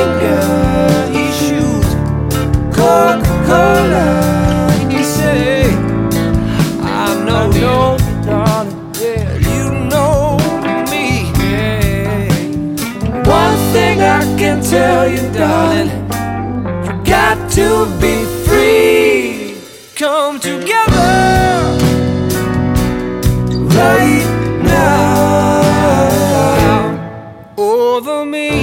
anger issues, Coca-Cola. You say, I know you, darling. Yeah, you know me. Yeah. One thing I can tell you, darling, you got to be free. Come together right now over me.